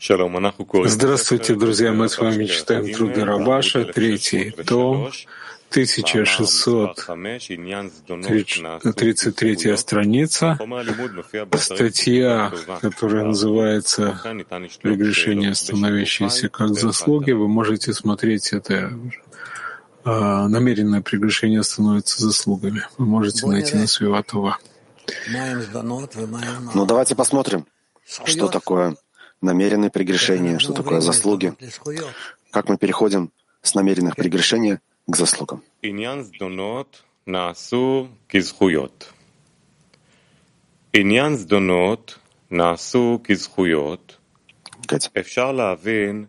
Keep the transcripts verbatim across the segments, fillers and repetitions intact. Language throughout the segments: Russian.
Здравствуйте, друзья! Мы с вами читаем труды Рабаша, третий том, тысяча шестьсот тридцать третья страница, статья, которая называется «Прегрешения, становящиеся как заслуги». Вы можете смотреть это. Намеренное прегрешение становится заслугами. Вы можете найти на Свиватова. Ну, давайте посмотрим, что такое намеренные прегрешения, что такое заслуги, как мы переходим с намеренных прегрешений к заслугам. Катя.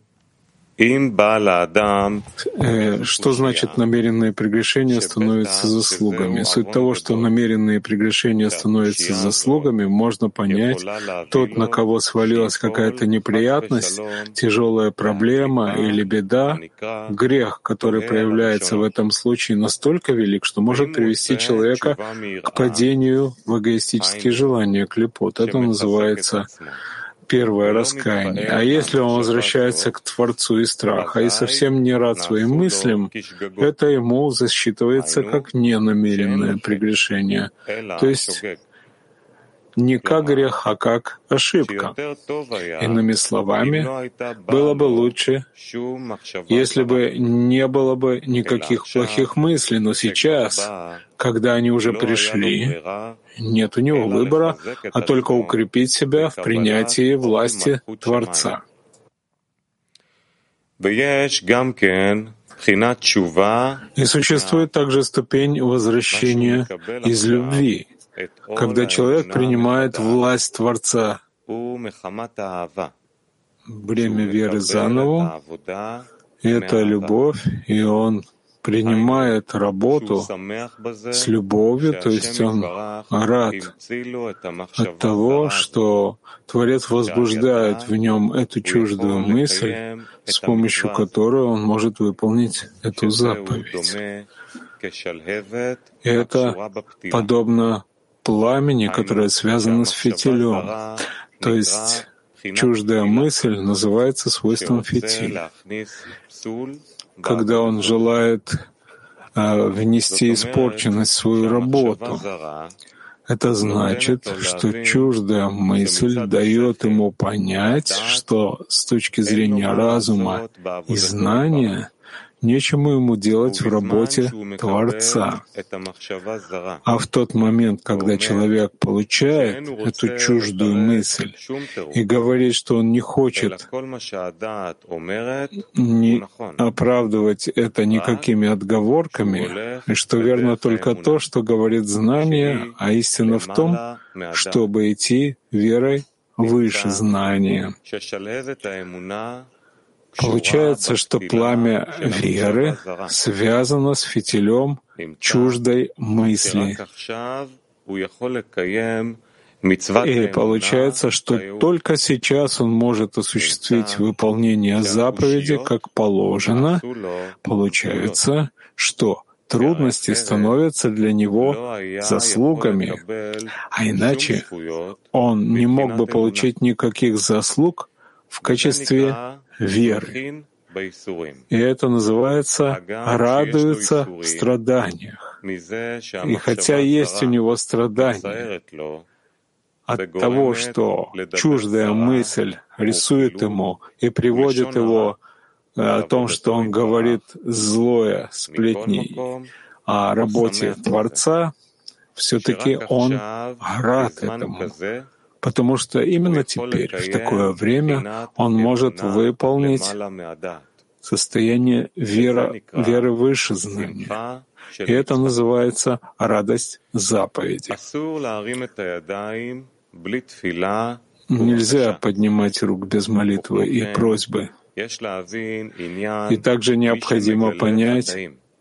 Что значит намеренные прегрешения становятся заслугами? Суть того, что намеренные прегрешения становятся заслугами, можно понять, тот, на кого свалилась какая-то неприятность, тяжелая проблема или беда, грех, который проявляется в этом случае, настолько велик, что может привести человека к падению в эгоистические желания, клепот. Это называется первое раскаяние. А если он возвращается к Творцу из страха и совсем не рад своим мыслям, это ему засчитывается как ненамеренное прегрешение. То есть не как грех, а как ошибка. Иными словами, было бы лучше, если бы не было бы никаких плохих мыслей, но сейчас, когда они уже пришли, нет у него выбора, а только укрепить себя в принятии власти Творца. И существует также ступень возвращения из любви, когда человек принимает власть Творца, бремя веры заново, это любовь, и он принимает работу с любовью, то есть он рад от того, что Творец возбуждает в нем эту чуждую мысль, с помощью которой он может выполнить эту заповедь. И это подобно пламени, которое связано с фитилем. То есть чуждая мысль называется свойством фитиля. Когда он желает э, внести испорченность в свою работу, это значит, что чуждая мысль дает ему понять, что с точки зрения разума и знания нечему ему делать в работе Творца. А в тот момент, когда человек получает эту чуждую мысль и говорит, что он не хочет не оправдывать это никакими отговорками, и что верно только то, что говорит знание, а истина в том, чтобы идти верой выше знания. Получается, что пламя веры связано с фитилем чуждой мысли. И получается, что только сейчас он может осуществить выполнение заповеди как положено. Получается, что трудности становятся для него заслугами, а иначе он не мог бы получить никаких заслуг в качестве веры. И это называется «радуется в страданиях». И хотя есть у него страдания от того, что чуждая мысль рисует ему и приводит его о том, что он говорит злое, сплетни о работе Творца, все-таки он рад этому. Потому что именно теперь, в такое время, он может выполнить состояние вера, веры выше знания. И это называется радость заповеди. Нельзя поднимать рук без молитвы и просьбы. И также необходимо понять,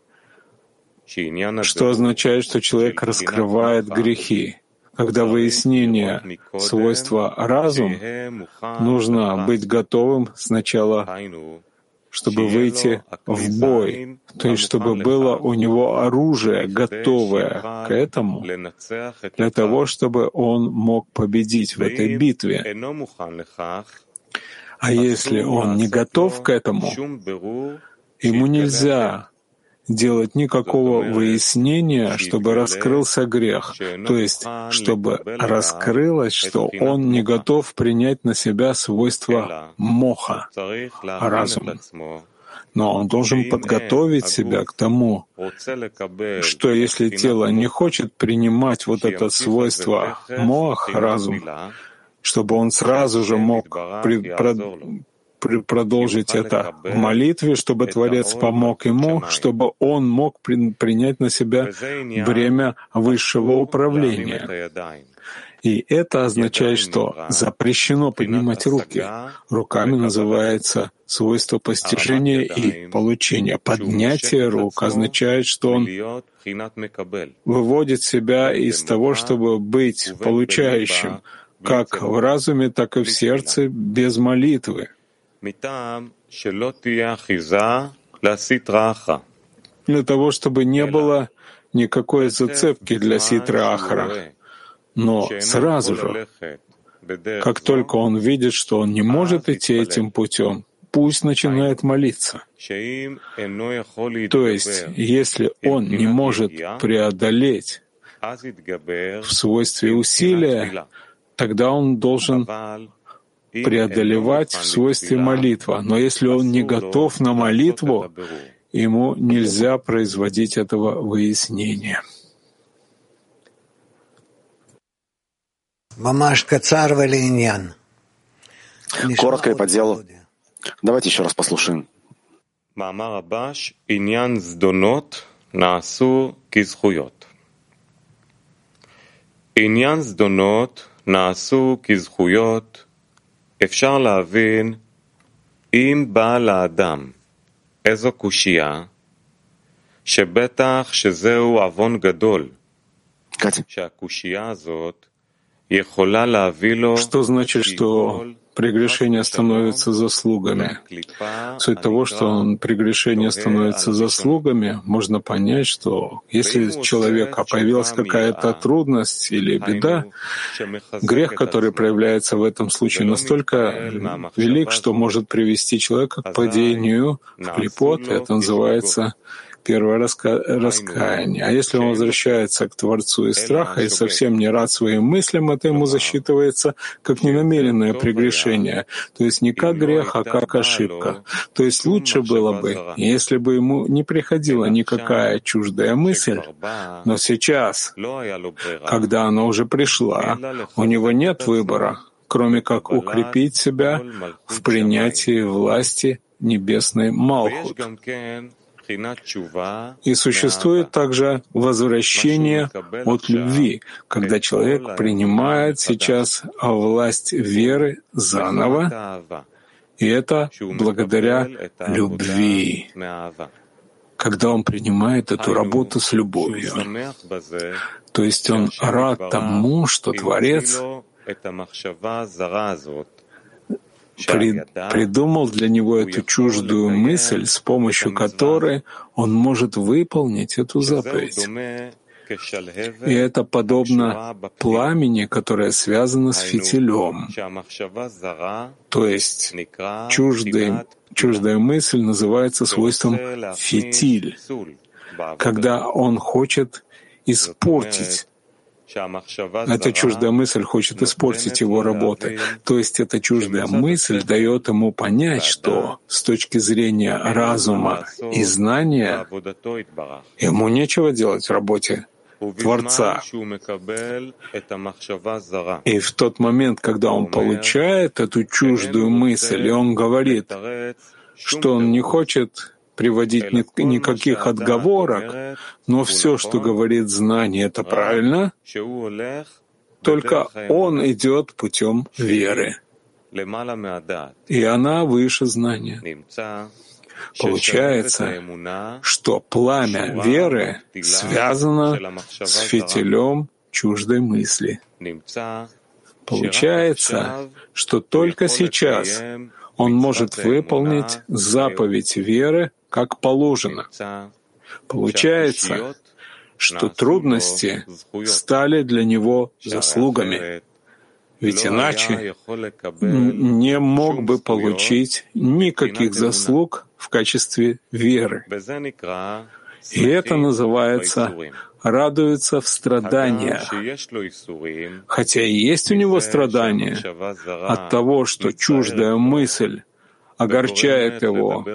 что означает, что человек раскрывает грехи. Когда выяснение свойства разум, нужно быть готовым сначала, чтобы выйти в бой, то есть чтобы было у него оружие, готовое к этому, для того, чтобы он мог победить в этой битве. А если он не готов к этому, ему нельзя делать никакого выяснения, чтобы раскрылся грех, то есть чтобы раскрылось, что он не готов принять на себя свойства моха, разума. Но он должен подготовить себя к тому, что если тело не хочет принимать вот это свойство мох, разум, чтобы он сразу же мог при, про, при, продолжить это в молитве, чтобы Творец помог ему, чтобы он мог при, принять на себя бремя высшего управления. И это означает, что запрещено поднимать руки. Руками называется свойство постижения и получения. Поднятие рук означает, что он выводит себя из того, чтобы быть получающим, как в разуме, так и в сердце, без молитвы. Для того, чтобы не было никакой зацепки для ситра ахра. Но сразу же, как только он видит, что он не может идти этим путем, пусть начинает молиться. То есть, если он не может преодолеть в свойстве усилия, тогда он должен преодолевать в свойстве молитва. Но если он не готов на молитву, ему нельзя производить этого выяснения. Коротко и по делу. Давайте еще раз послушаем. עניין זדונות נעשו כזכויות, אפשר להבין אם בא לאדם איזו קושייה, שבטח שזהו עוון גדול, שהקושייה הזאת יכולה להביא לו Что значит, что прегрешение становится заслугами? Суть того, что прегрешение становится заслугами, можно понять, что если у человека появилась какая-то трудность или беда, грех, который проявляется в этом случае, настолько велик, что может привести человека к падению в клипот. Это называется первое раска... раскаяние. А если он возвращается к Творцу из страха и совсем не рад своим мыслям, это ему засчитывается как ненамеренное прегрешение, то есть не как грех, а как ошибка. То есть лучше было бы, если бы ему не приходила никакая чуждая мысль, но сейчас, когда она уже пришла, у него нет выбора, кроме как укрепить себя в принятии власти небесной Малхут. И существует также возвращение от любви, когда человек принимает сейчас власть веры заново, и это благодаря любви, когда он принимает эту работу с любовью. То есть он рад тому, что Творец придумал для него эту чуждую мысль, с помощью которой он может выполнить эту заповедь. И это подобно пламени, которое связано с фитилем. То есть чуждый, чуждая мысль называется свойством фитиль, когда он хочет испортить. Эта чуждая мысль хочет испортить его работы. То есть эта чуждая мысль дает ему понять, что с точки зрения разума и знания ему нечего делать в работе Творца. И в тот момент, когда он получает эту чуждую мысль, и он говорит, что он не хочет приводить ни, никаких отговорок, но все, что говорит знание, это правильно, только он идет путем веры. И она выше знания. Получается, что пламя веры связано с фитилем чуждой мысли. Получается, что только сейчас он может выполнить заповедь веры как положено. Получается, что трудности стали для него заслугами. Ведь иначе не мог бы получить никаких заслуг в качестве веры. И это называется «радуется в страданиях». Хотя и есть у него страдания от того, что чуждая мысль огорчает его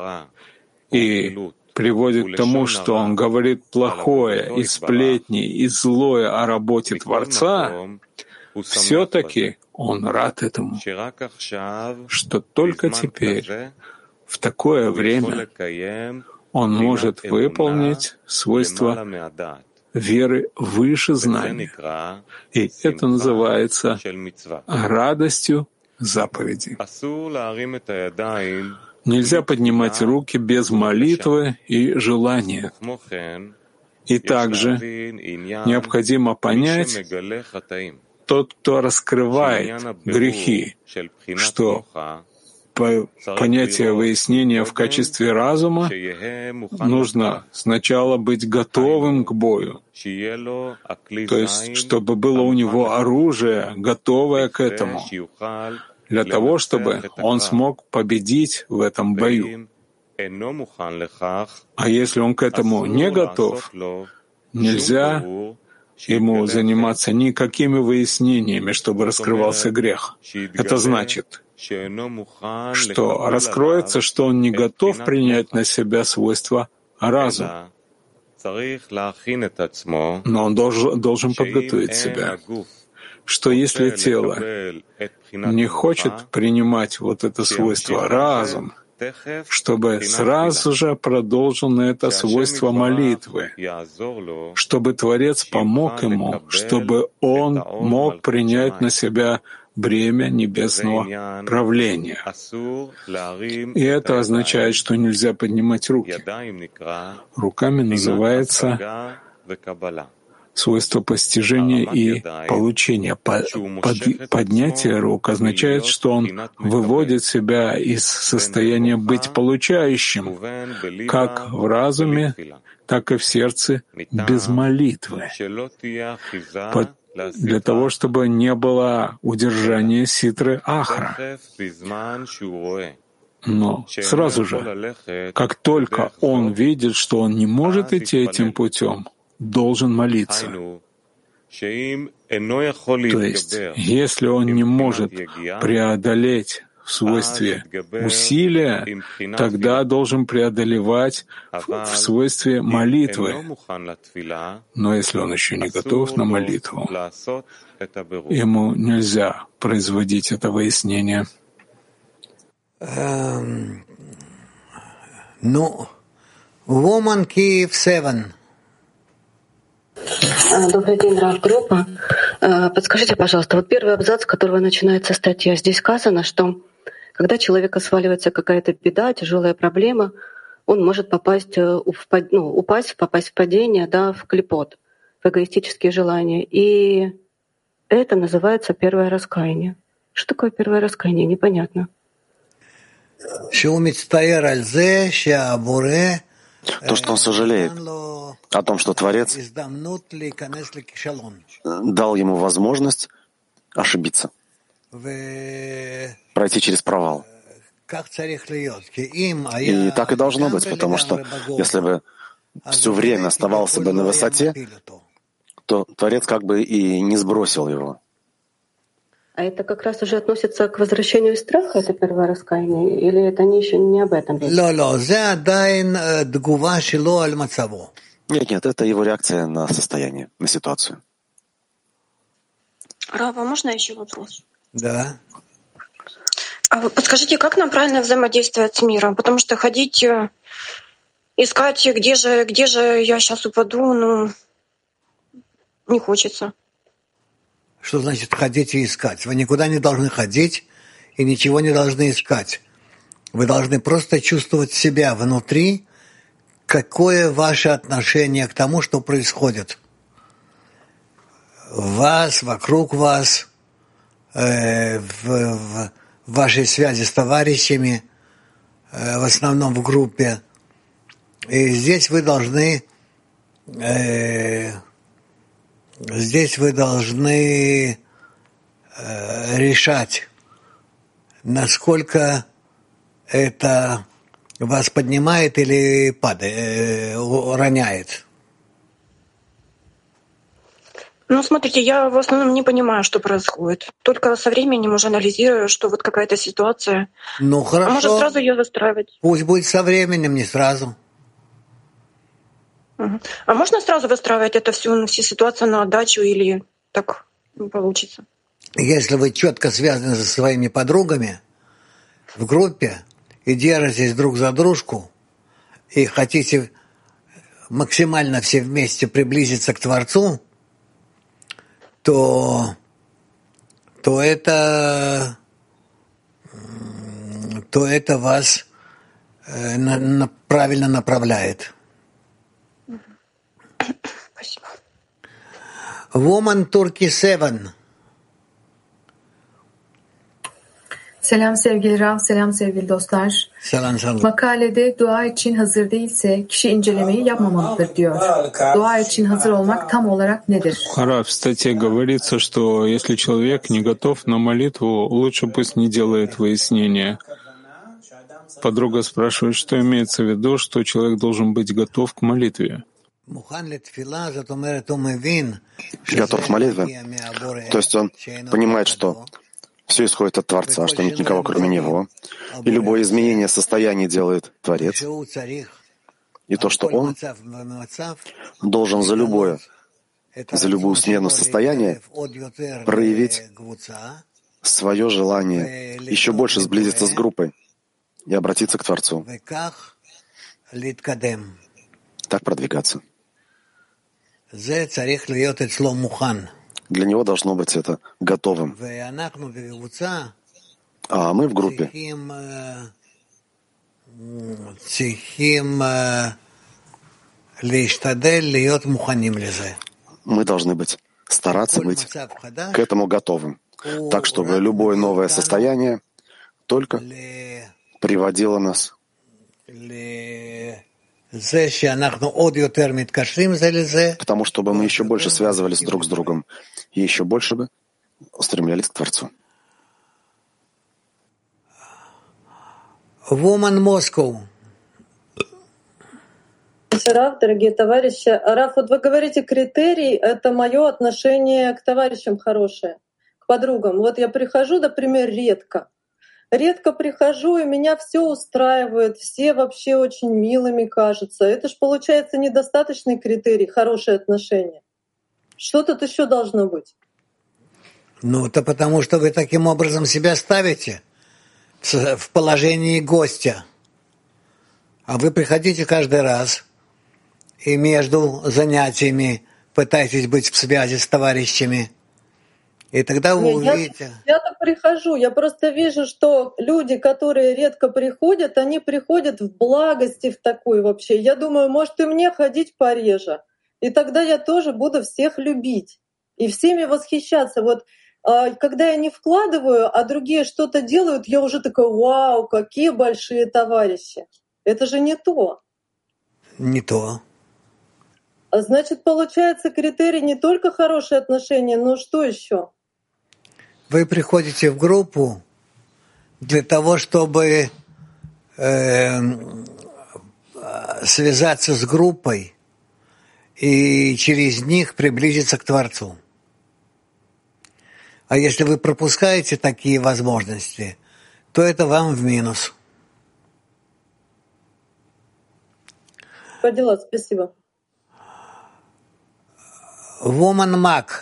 и приводит к тому, что он говорит плохое и сплетни и злое о работе Творца, все-таки он рад этому, что только теперь, в такое время, он может выполнить свойства веры выше знания. И это называется радостью заповеди. Нельзя поднимать руки без молитвы и желания. И также необходимо понять, тот, кто раскрывает грехи, что понятие выяснения в качестве разума нужно сначала быть готовым к бою, то есть чтобы было у него оружие, готовое к этому, для того, чтобы он смог победить в этом бою. А если он к этому не готов, нельзя ему заниматься никакими выяснениями, чтобы раскрывался грех. Это значит, что раскроется, что он не готов принять на себя свойства разума. Но он должен, должен подготовить себя, что если тело не хочет принимать вот это свойство разум, чтобы сразу же продолжил на это свойство молитвы, чтобы Творец помог ему, чтобы он мог принять на себя бремя небесного правления. И это означает, что нельзя поднимать руки. Руками называется свойство постижения и получения. Под, поднятие рук означает, что он выводит себя из состояния быть получающим, как в разуме, так и в сердце, без молитвы, под, для того, чтобы не было удержания ситры ахра. Но сразу же, как только он видит, что он не может идти этим путем, должен молиться. То есть, если он не может преодолеть в свойстве усилия, тогда должен преодолевать в, в свойстве молитвы. Но если он еще не готов на молитву, ему нельзя производить это выяснение. Ну, Woman Kyiv семь. Добрый день, Рав-группа. Подскажите, пожалуйста, вот первый абзац, с которого начинается статья, здесь сказано, что когда человека сваливается какая-то беда, тяжелая проблема, он может попасть в, ну, упасть, попасть в падение, да, в клепот, в эгоистические желания. И это называется первое раскаяние. Что такое первое раскаяние? Непонятно. То, что он сожалеет о том, что Творец дал ему возможность ошибиться, пройти через провал. И так и должно быть, потому что если бы все время оставался бы на высоте, то Творец как бы и не сбросил его. А это как раз уже относится к возвращению из страха, это первое раскаяние, или это не еще не об этом? Нет, нет, это его реакция на состояние, на ситуацию. Рава, можно еще вопрос? Да. А вы подскажите, как нам правильно взаимодействовать с миром? Потому что ходить, искать, где же, где же я сейчас упаду, ну, не хочется. Что значит ходить и искать? Вы никуда не должны ходить и ничего не должны искать. Вы должны просто чувствовать себя внутри, какое ваше отношение к тому, что происходит. В вас, вокруг вас, э, в, в вашей связи с товарищами, э, в основном в группе. И здесь вы должны... Э, Здесь вы должны решать, насколько это вас поднимает или падает, роняет? Ну, смотрите, я в основном не понимаю, что происходит. Только со временем уже анализирую, что вот какая-то ситуация. Ну, хорошо. А может, сразу ее выстраивать? Пусть будет со временем, не сразу. Угу. А можно сразу выстраивать это всю, всю ситуацию на отдачу или так не получится? Если вы четко связаны со своими подругами в группе и держитесь друг за дружку и хотите максимально все вместе приблизиться к Творцу, то, то, это, то это вас э, на, на, правильно направляет. Спасибо. Woman Turkey seven. Selam sevgili Rav, selam sevgili dostlar. Selam, selam. Makalede dua için hazır değilse kişi incelemeyi yapmamalıdır diyor. Dua için hazır olmak tam olarak nedir? Рав, в статье говорится, что если человек не готов на молитву, лучше пусть не делает выяснения. Подруга спрашивает, что имеется в виду, что человек должен быть готов к молитве. Готов к молитве, то есть он понимает, что все исходит от Творца, что нет никого кроме Него, и любое изменение состояния делает Творец, и то, что он должен за любое, за любую смену состояния проявить свое желание еще больше сблизиться с группой и обратиться к Творцу, так продвигаться. Для него должно быть это готовым. А мы в группе мы должны быть, стараться быть к этому готовым, так чтобы любое новое состояние только приводило нас к тому, чтобы мы еще больше связывались друг с другом и еще больше бы устремлялись к Творцу. Woman Moscow. Раф, дорогие товарищи. Раф, вот вы говорите, критерий — это мое отношение к товарищам хорошее, к подругам. Вот я прихожу, например, редко. Редко прихожу, и меня все устраивает, все вообще очень милыми кажутся. Это ж получается недостаточный критерий, хорошие отношения. Что тут еще должно быть? Ну, это потому, что вы таким образом себя ставите в положении гостя. А вы приходите каждый раз и между занятиями пытаетесь быть в связи с товарищами. И тогда вы Нет, увидите... Я, я-то прихожу, я просто вижу, что люди, которые редко приходят, они приходят в благости в такую вообще. Я думаю, может и мне ходить пореже. И тогда я тоже буду всех любить и всеми восхищаться. Вот когда я не вкладываю, а другие что-то делают, я уже такая: вау, какие большие товарищи. Это же не то. Не то. А значит, получается, критерий не только хорошие отношения, но что еще? Вы приходите в группу для того, чтобы э, связаться с группой и через них приблизиться к Творцу. А если вы пропускаете такие возможности, то это вам в минус. По делам, спасибо. Woman Mac.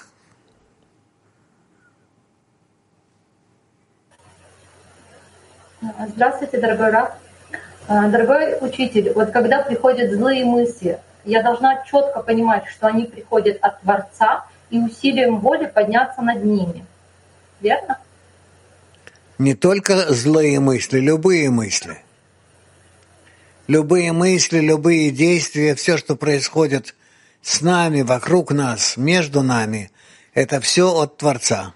Здравствуйте, дорогой Раф. Дорогой учитель, вот когда приходят злые мысли, я должна четко понимать, что они приходят от Творца и усилием воли подняться над ними. Верно? Не только злые мысли, любые мысли. Любые мысли, любые действия, все, что происходит с нами, вокруг нас, между нами, это все от Творца.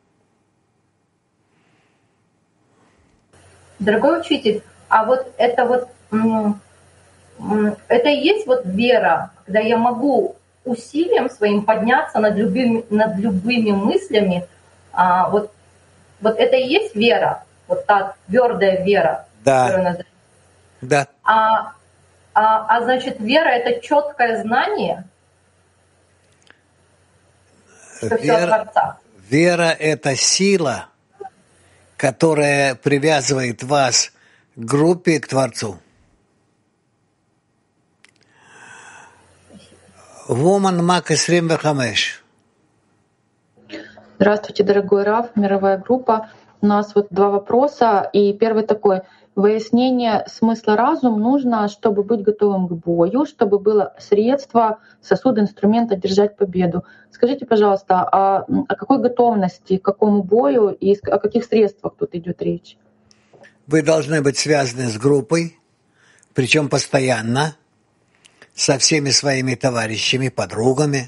Дорогой учитель, а вот это вот это и есть вот вера, когда я могу усилием своим подняться над любыми, над любыми мыслями А вот, вот это и есть вера, вот та твердая вера, да. которую называют. Да. А, а, а значит, вера — это четкое знание, что все от Творца. Вера — это сила, которая привязывает вас к группе, к Творцу. Woman Мак двадцать пять. Здравствуйте, дорогой Рав, мировая группа. У нас вот два вопроса. И первый такой. Выяснение смысла разум нужно, чтобы быть готовым к бою, чтобы было средство, сосуд, инструмент одержать победу. Скажите, пожалуйста, о, о какой готовности, к какому бою и о каких средствах тут идет речь? Вы должны быть связаны с группой, причем постоянно, со всеми своими товарищами, подругами,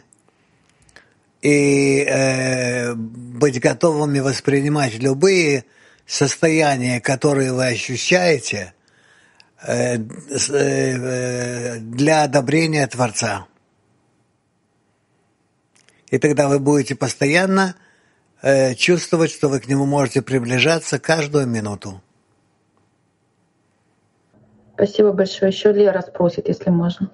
и э, быть готовыми воспринимать любые состояния, которые вы ощущаете, э, э, для одобрения Творца. И тогда вы будете постоянно э, чувствовать, что вы к нему можете приближаться каждую минуту. Спасибо большое. Еще Лера спросит, если можно.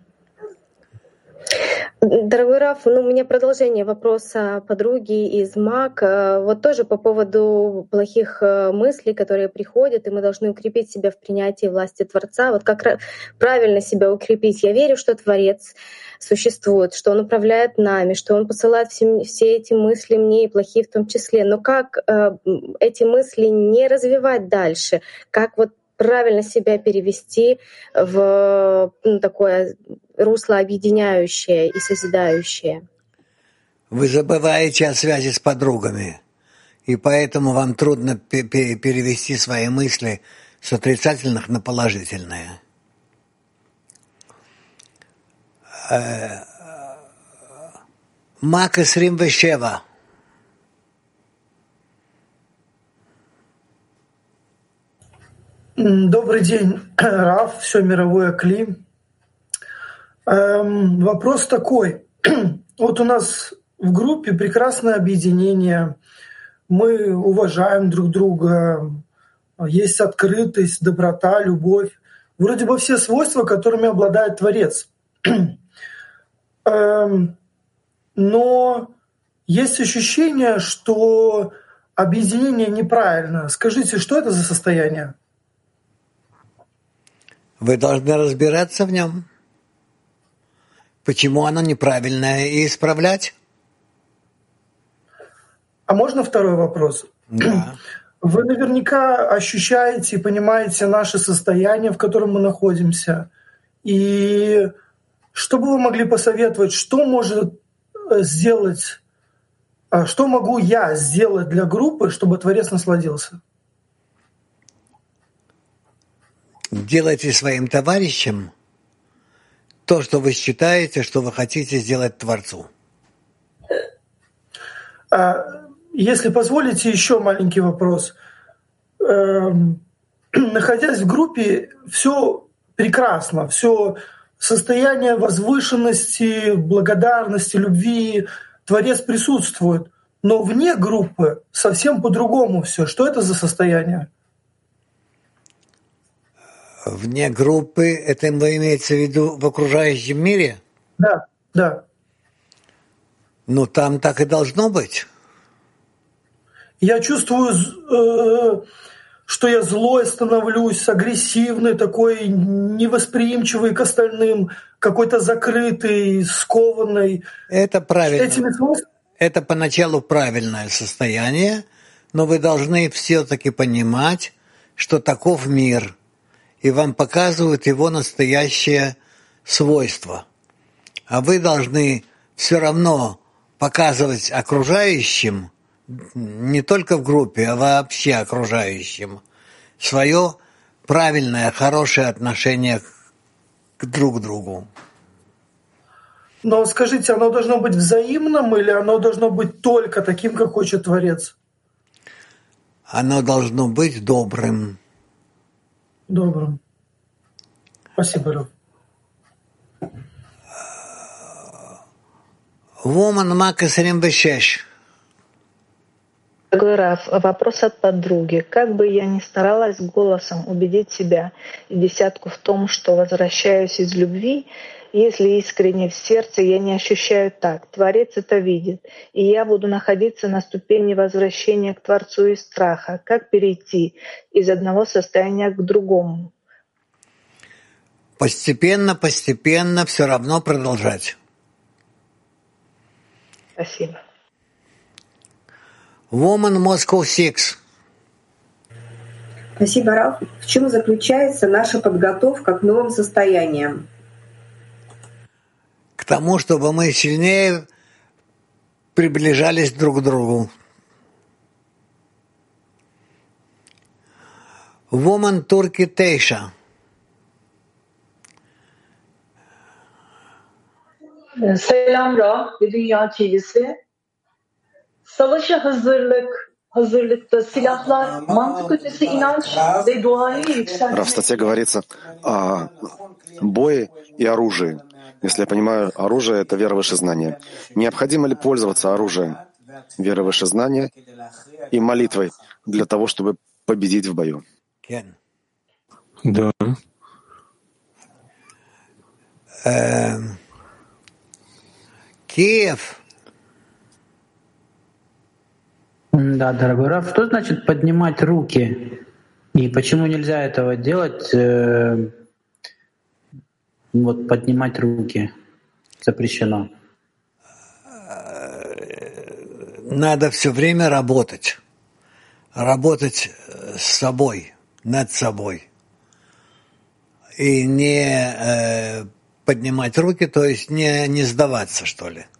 Дорогой Раф, ну, у меня продолжение вопроса подруги из МАК. Вот тоже по поводу плохих мыслей, которые приходят, и мы должны укрепить себя в принятии власти Творца. Вот как правильно себя укрепить? Я верю, что Творец существует, что Он управляет нами, что Он посылает все, все эти мысли мне, и плохие в том числе. Но как э, эти мысли не развивать дальше? Как вот правильно себя перевести в ну, такое русло объединяющее и созидающее? Вы забываете о связи с подругами, и поэтому вам трудно перевести свои мысли с отрицательных на положительные. Мак двадцать семь. Добрый день, Рав, все мировое Кли. Эм, вопрос такой. Вот у нас в группе прекрасное объединение, мы уважаем друг друга, есть открытость, доброта, любовь. Вроде бы все свойства, которыми обладает Творец. эм, но есть ощущение, что объединение неправильно. Скажите, что это за состояние? Вы должны разбираться в нем. Почему оно неправильное, и исправлять? А можно второй вопрос? Да. Вы наверняка ощущаете и понимаете наше состояние, в котором мы находимся. И что бы вы могли посоветовать, что может сделать, что могу я сделать для группы, чтобы Творец насладился? Делайте своим товарищам то, что вы считаете, что вы хотите сделать Творцу. Если позволите, еще маленький вопрос. Находясь в группе, все прекрасно, все состояние возвышенности, благодарности, любви, Творец присутствует. Но вне группы совсем по-другому все. Что это за состояние? Вне группы, это вы имеете в виду в окружающем мире? Да, да. Ну, там так и должно быть. Я чувствую, э, что я злой становлюсь, агрессивный, такой невосприимчивый к остальным, какой-то закрытый, скованный. Это правильно. Этими свойствами... Это поначалу правильное состояние, но вы должны все-таки понимать, что таков мир, и вам показывают его настоящее свойство. А вы должны все равно показывать окружающим, не только в группе, а вообще окружающим, свое правильное, хорошее отношение к друг другу. Но скажите, оно должно быть взаимным или оно должно быть только таким, как хочет Творец? Оно должно быть добрым. Добрым. Спасибо, Рав. Woman Мак двадцать шесть. Дорогой Рав, вопрос от подруги. Как бы я ни старалась голосом убедить себя и десятку в том, что возвращаюсь из любви, если искренне в сердце я не ощущаю так, Творец это видит, и я буду находиться на ступени возвращения к Творцу из страха. Как перейти из одного состояния к другому? Постепенно, постепенно все равно продолжать. Спасибо. Woman Moscow шесть. Спасибо, Рав. В чем заключается наша подготовка к новым состояниям? К тому, чтобы мы сильнее приближались друг к другу. Woman Turkey Тейша. Selam Ra ve Dünya Çivisi. Savaşa hazırlık, hazırlıkta silahlar, mantık ötesi inanç ve duayı yükseltmek. В статье говорится о бое и оружии. Если я понимаю, оружие — это вера выше знания. Необходимо ли пользоваться оружием, верой выше знания и молитвой для того, чтобы победить в бою? Да. Киев. Да, дорогой Рав, что значит поднимать руки? И почему нельзя этого делать? Э, вот поднимать руки запрещено. Надо все время работать. Работать с собой, над собой. И не э, поднимать руки, то есть не, не сдаваться, что ли.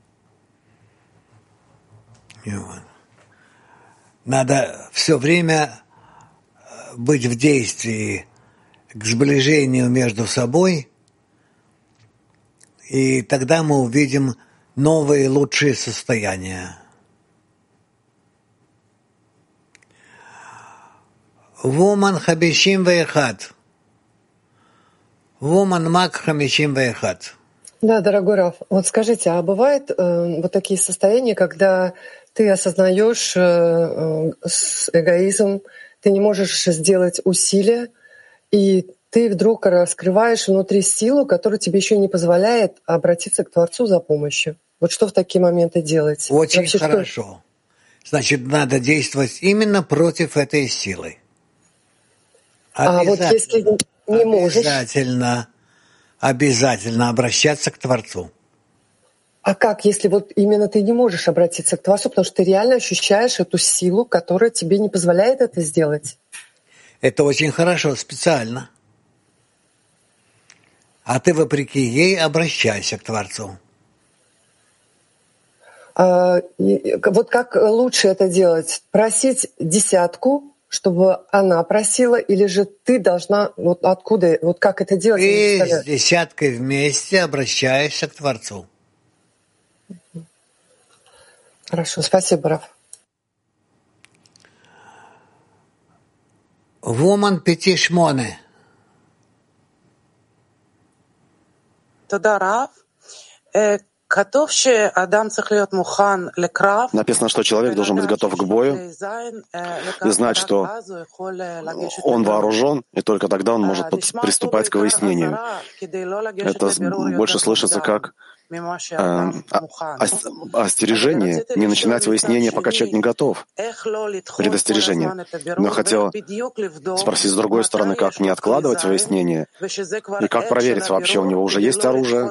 И вот. Надо все время быть в действии к сближению между собой, и тогда мы увидим новые, лучшие состояния. Вуман Хабишим Вейхат. Вуман Мак Хамишим Вейхат. Да, дорогой Рав, вот скажите, а бывают э, вот такие состояния, когда ты осознаешь э, э, эгоизм, ты не можешь сделать усилия, и ты вдруг раскрываешь внутри силу, которая тебе еще не позволяет обратиться к Творцу за помощью. Вот что в такие моменты делать? Очень Вообще, хорошо. Что? Значит, надо действовать именно против этой силы. А вот если не можешь... Обязательно, обязательно обращаться к Творцу. А как, если вот именно ты не можешь обратиться к Творцу, потому что ты реально ощущаешь эту силу, которая тебе не позволяет это сделать? Это очень хорошо, специально. А ты, вопреки ей, обращайся к Творцу. А, вот как лучше это делать? Просить десятку, чтобы она просила, или же ты должна, вот откуда, вот как это делать? Ты с десяткой вместе обращаешься к Творцу. Хорошо, спасибо, Рав. Вуман пяти шмоне. Тогда Рав. Написано, что человек должен быть готов к бою и знать, что он вооружен, и только тогда он может приступать к выяснению. Это больше слышится как э, остережение, не начинать выяснение, пока человек не готов. Предостережение. Но хотел спросить с другой стороны, как не откладывать выяснение, и как проверить, вообще у него уже есть оружие.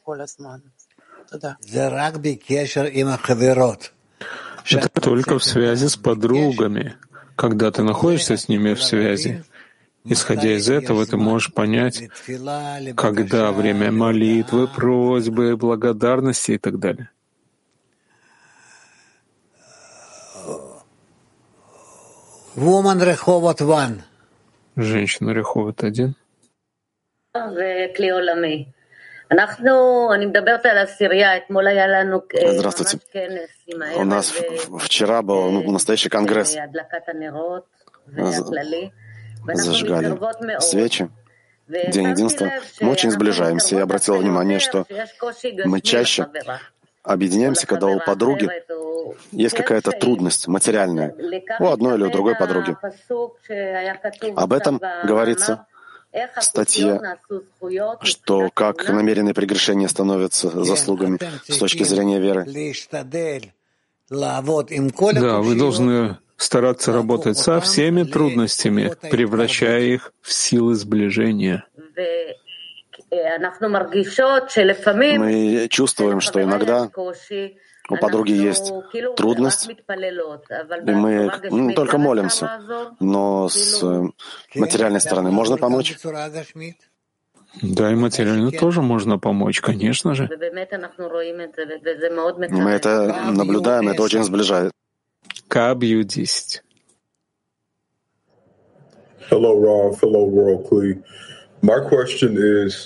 Это только в связи с подругами. Когда ты находишься с ними в связи, исходя из этого, ты можешь понять, когда время молитвы, просьбы, благодарности и так далее. Женщина Реховод один. Здравствуйте. У нас вчера был ну, настоящий конгресс. Зажигали свечи. День единства. Мы очень сближаемся. Я обратил внимание, что мы чаще объединяемся, когда у подруги есть какая-то трудность материальная, у одной или у другой подруги. Об этом говорится в статье, что как намеренные прегрешения становятся заслугами с точки зрения веры. Да, вы должны стараться работать со всеми трудностями, превращая их в силы сближения. Мы чувствуем, что иногда у подруги есть трудность, и мы ну, только молимся. Но с материальной стороны можно помочь? Да, и материально тоже можно помочь, конечно же. Мы это наблюдаем, это очень сближает. Кабью десять. Hello, Rav. Hello, World Kli. My question is,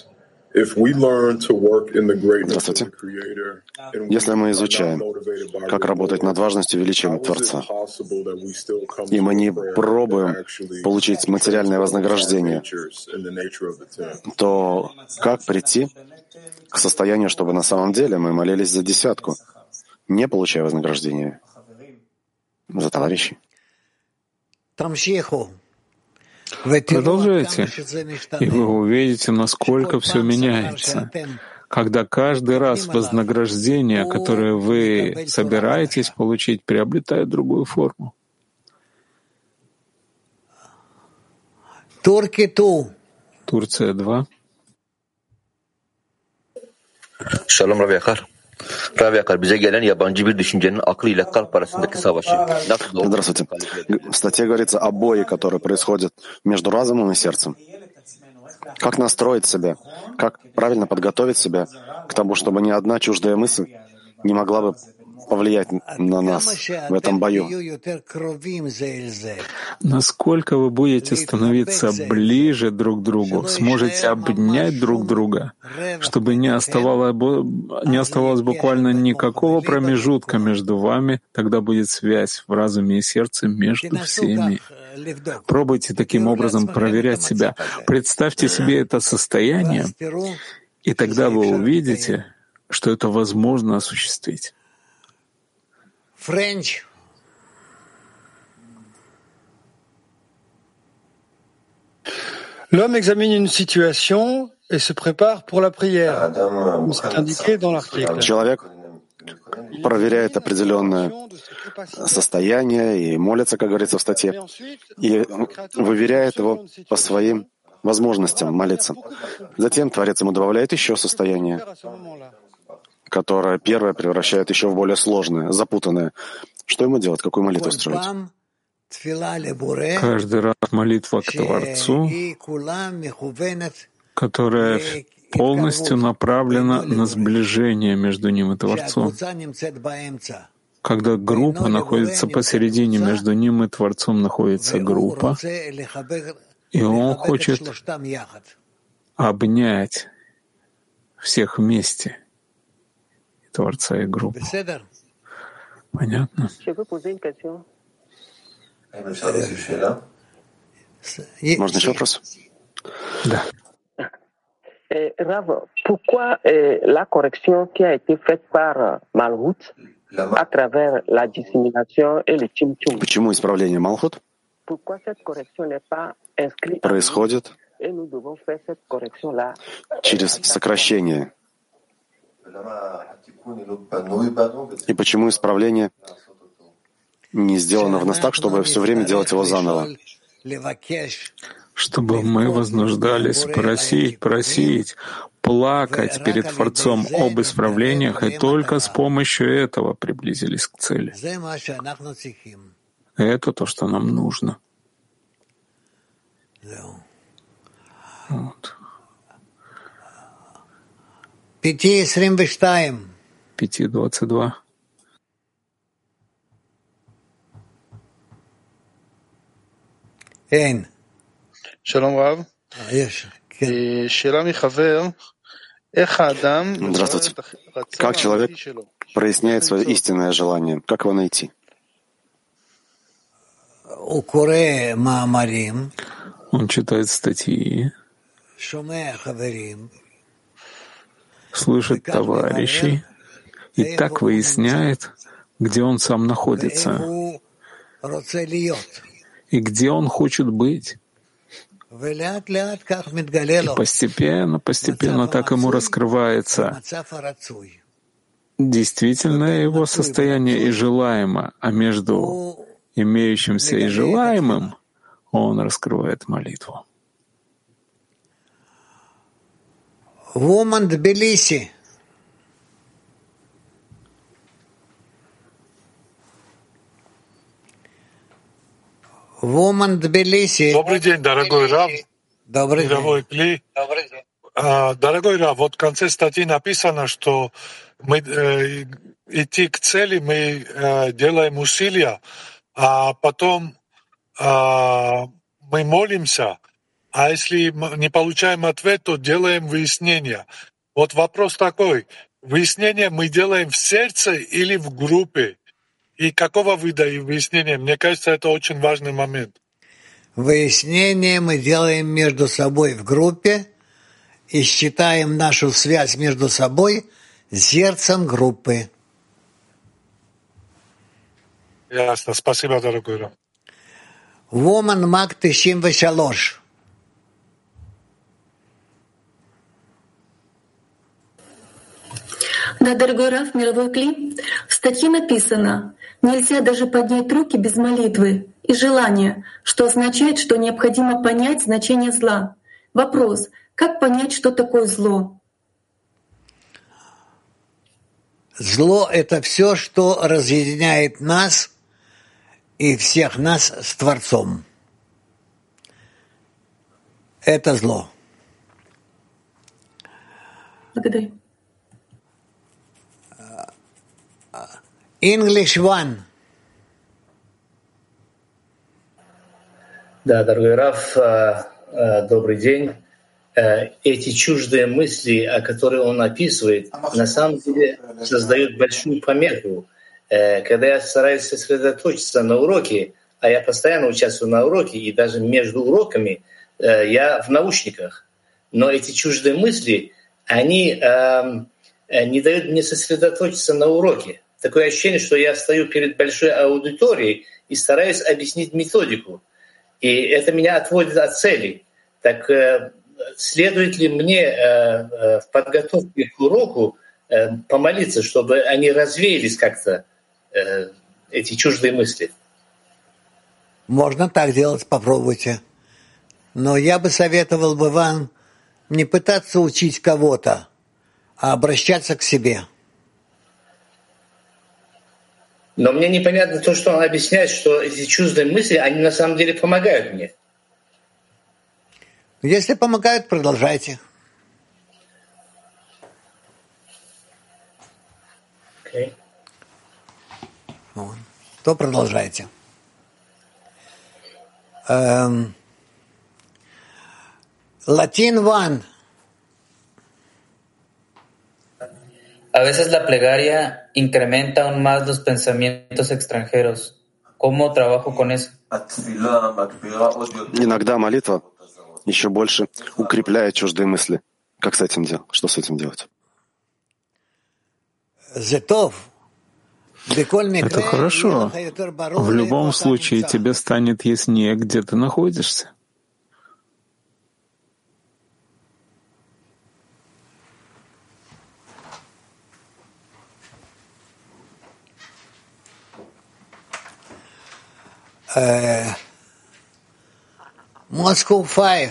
Здравствуйте. Если мы изучаем, как работать над важностью и величием Творца, и мы не пробуем получить материальное вознаграждение, то как прийти к состоянию, чтобы на самом деле мы молились за десятку, не получая вознаграждения за товарищей? Продолжайте, и вы увидите, насколько все меняется. Когда каждый раз вознаграждение, которое вы собираетесь получить, приобретает другую форму. Турция два. Шалом, Рав Якар. Рав Якар, bize gelen yabancı bir düşüncenin akıl ile kalp arasındaki savaşı. Здравствуйте. В статье говорится о бое, который происходит между разумом и сердцем. Как настроить себя, как правильно подготовить себя к тому, чтобы ни одна чуждая мысль не могла бы повлиять на нас в этом бою. Насколько вы будете становиться ближе друг к другу, сможете обнять друг друга, чтобы не оставалось, не оставалось буквально никакого промежутка между вами, тогда будет связь в разуме и сердце между всеми. Пробуйте таким образом проверять себя. Представьте себе это состояние, и тогда вы увидите, что это возможно осуществить. French. L'homme examine une situation et se prépare pour la prière. C'est indiqué dans l'article. Человек проверяет определенное состояние и молится, как говорится в статье, и выверяет его по своим возможностям молиться. Затем Творец ему добавляет еще состояние, которое первое превращает еще в более сложное, запутанное. Что ему делать? Какую молитву строить? Каждый раз молитва к Творцу, которая полностью направлена на сближение между ним и Творцом. Когда группа находится посередине, между ним и Творцом находится группа, и он хочет обнять всех вместе, и Творца и группу. Понятно? Можно еще вопрос? Да. Rav, pourquoi euh, la correction qui a été faite par euh, Malhut à travers la dissémination et le chimchum? Почему исправление Малхут Pourquoi cette correction n'est pas inscrite происходит et nous devons faire cette correction là через сокращение? И почему исправление не сделано в нас так, чтобы все время делать его заново? Чтобы мы вознуждались просить, просить, плакать перед Творцом об исправлениях, и только с помощью этого приблизились к цели. Это то, что нам нужно. Вот. Пяти двадцать два. Эн. שלום רב. שאלה מחבר, איך האדם... Здравствуйте. Как человек проясняет свое истинное желание? Как его найти? Он читает статьи, слышит товарищей и так выясняет, где он сам находится и где он хочет быть. И постепенно, постепенно так ему раскрывается действительное его состояние и желаемое, а между имеющимся и желаемым он раскрывает молитву. Woman Тбилиси. Woman Тбилиси. Добрый день, дорогой Рав. Добрый Мировой день. Кли. А, дорогой Рав, вот в конце статьи написано, что мы э, идти к цели мы э, делаем усилия, а потом э, мы молимся, а если не получаем ответ, то делаем выяснение. Вот вопрос такой: выяснение мы делаем в сердце или в группе? И какого вида выяснения? Мне кажется, это очень важный момент. Выяснение мы делаем между собой в группе и считаем нашу связь между собой сердцем группы. Ясно. Спасибо, дорогой Рав. Woman Мак тысяча три. Да, дорогой Рав, мировой Кли, в статье написано: нельзя даже поднять руки без молитвы и желания, что означает, что необходимо понять значение зла. Вопрос: как понять, что такое зло? Зло — это все, что разъединяет нас и всех нас с Творцом. Это зло. Благодарю. English One. Да, дорогой Раф, добрый день. Эти чуждые мысли, о которых он описывает, на самом деле создают большую помеху. Когда я стараюсь сосредоточиться на уроке, а я постоянно участвую на уроке, и даже между уроками я в наушниках, но эти чуждые мысли, они не дают мне сосредоточиться на уроке. Такое ощущение, что я стою перед большой аудиторией и стараюсь объяснить методику. И это меня отводит от цели. Так следует ли мне в подготовке к уроку помолиться, чтобы они развеялись как-то, эти чуждые мысли? Можно так делать, попробуйте. Но я бы советовал бы вам не пытаться учить кого-то, а обращаться к себе. Но мне непонятно то, что он объясняет, что эти чуждые мысли, они на самом деле помогают мне. Если помогают, продолжайте. Okay. Вот. То продолжайте. Эм... Latin One. A veces la plegaria incrementa aún más los pensamientos extranjeros. ¿Cómo trabajo con eso? Иногда молитва еще больше укрепляет чуждые мысли. Как с этим делать? Что с этим делать? Это хорошо. В любом случае тебе станет яснее, где ты находишься. Moscow Five.